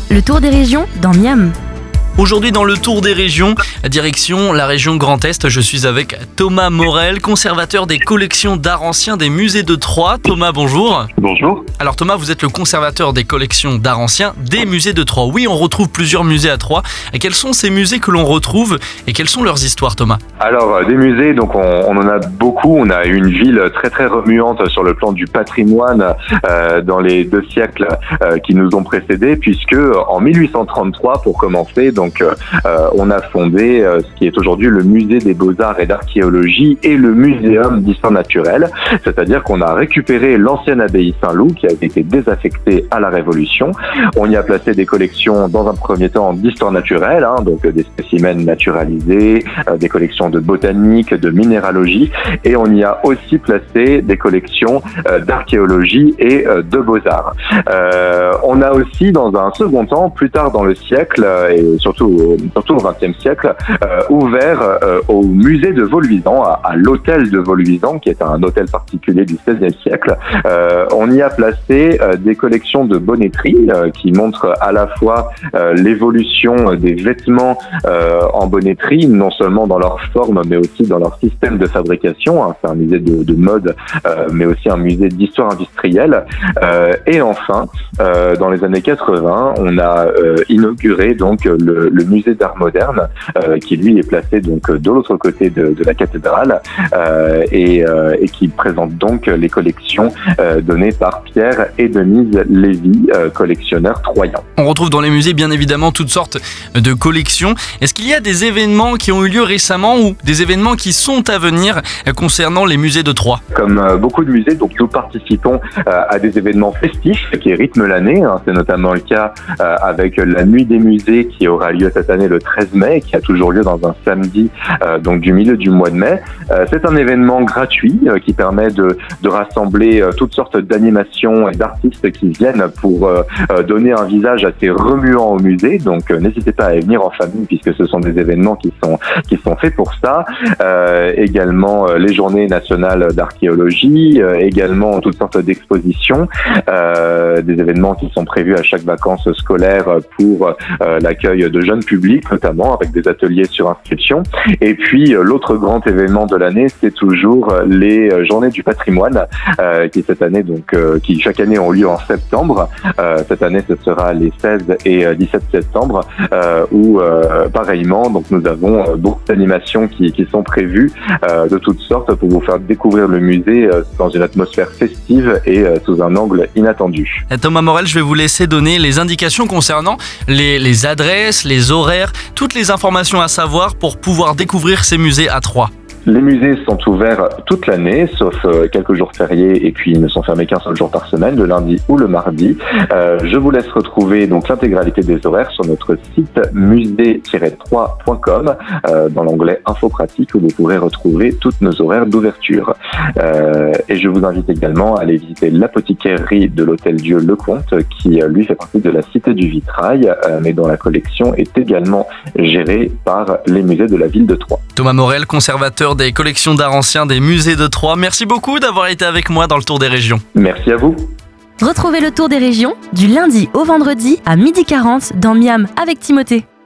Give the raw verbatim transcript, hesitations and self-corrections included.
Le tour des régions dans Miam. Aujourd'hui dans le tour des régions, direction la région Grand Est, je suis avec Thomas Morel, conservateur des collections d'art ancien des musées de Troyes. Thomas, bonjour. Bonjour. Alors Thomas, vous êtes le conservateur des collections d'art ancien des musées de Troyes. Oui, on retrouve plusieurs musées à Troyes. Et quels sont ces musées que l'on retrouve et quelles sont leurs histoires, Thomas? Alors des musées, donc on, on en a beaucoup. On a une ville très très remuante sur le plan du patrimoine euh, dans les deux siècles euh, qui nous ont précédés, puisque en mille huit cent trente-trois, pour commencer, donc Donc, euh, on a fondé euh, ce qui est aujourd'hui le musée des beaux-arts et d'archéologie et le muséum d'histoire naturelle, c'est-à-dire qu'on a récupéré l'ancienne abbaye Saint-Loup qui avait été désaffectée à la Révolution. On y a placé des collections dans un premier temps d'histoire naturelle, hein, donc des spécimens naturalisés, euh, des collections de botanique, de minéralogie, et on y a aussi placé des collections euh, d'archéologie et euh, de beaux-arts. Euh, on a aussi, dans un second temps, plus tard dans le siècle, et surtout surtout au vingtième siècle, euh, ouvert euh, au musée de Vaulevisant, à, à l'hôtel de Vaulevisant, qui est un hôtel particulier du seizième siècle. Euh, on y a placé euh, des collections de bonneterie euh, qui montrent à la fois euh, l'évolution des vêtements euh, en bonneterie, non seulement dans leur forme, mais aussi dans leur système de fabrication. Hein. C'est un musée de, de mode, euh, mais aussi un musée d'histoire industrielle. Euh, et enfin, euh, dans les années quatre-vingts, on a euh, inauguré donc le le musée d'art moderne euh, qui lui est placé donc de l'autre côté de, de la cathédrale euh, et, euh, et qui présente donc les collections euh, données par Pierre et Denise Lévy, euh, collectionneurs troyens. On retrouve dans les musées bien évidemment toutes sortes de collections. Est-ce qu'il y a des événements qui ont eu lieu récemment ou des événements qui sont à venir concernant les musées de Troyes? Comme euh, beaucoup de musées, donc nous participons euh, à des événements festifs qui rythment l'année. Hein. C'est notamment le cas euh, avec la Nuit des musées qui aura lieu cette année le treize mai, qui a toujours lieu dans un samedi euh, donc du milieu du mois de mai. Euh, c'est un événement gratuit euh, qui permet de, de rassembler euh, toutes sortes d'animations et d'artistes qui viennent pour euh, euh, donner un visage assez remuant au musée. Donc euh, n'hésitez pas à y venir en famille puisque ce sont des événements qui sont qui sont faits pour ça. Euh, également euh, les journées nationales d'archéologie, euh, également toutes sortes d'expositions, euh, des événements qui sont prévus à chaque vacances scolaires pour euh, l'accueil de jeunes publics, notamment avec des ateliers sur inscription. Et puis euh, l'autre grand événement de l'année, c'est toujours euh, les euh, journées du patrimoine euh, qui cette année donc euh, qui chaque année ont lieu en septembre. Euh, cette année, ce sera les seize et euh, dix-sept septembre euh, où euh, pareillement donc nous avons euh, beaucoup d'animations qui, qui sont prévues euh, de toutes sortes pour vous faire découvrir le musée euh, dans une atmosphère festive et euh, sous un angle inattendu. Thomas Morel, je vais vous laisser donner les indications concernant les, les adresses, les horaires, toutes les informations à savoir pour pouvoir découvrir ces musées à Troyes. Les musées sont ouverts toute l'année, sauf quelques jours fériés, et puis ils ne sont fermés qu'un seul jour par semaine, le lundi ou le mardi. Euh, je vous laisse retrouver donc l'intégralité des horaires sur notre site musée tiret troyes point com euh, dans l'onglet Info pratique où vous pourrez retrouver toutes nos horaires d'ouverture. Euh, et je vous invite également à aller visiter l'apothicairerie de l'Hôtel Dieu Lecomte, qui lui fait partie de la Cité du Vitrail, euh, mais dont la collection est également gérée par les musées de la ville de Troyes. Thomas Morel, conservateur des collections d'art ancien des musées de Troyes. Merci beaucoup d'avoir été avec moi dans le Tour des régions. Merci à vous. Retrouvez le tour des régions du lundi au vendredi à midi quarante dans Miam avec Timothée.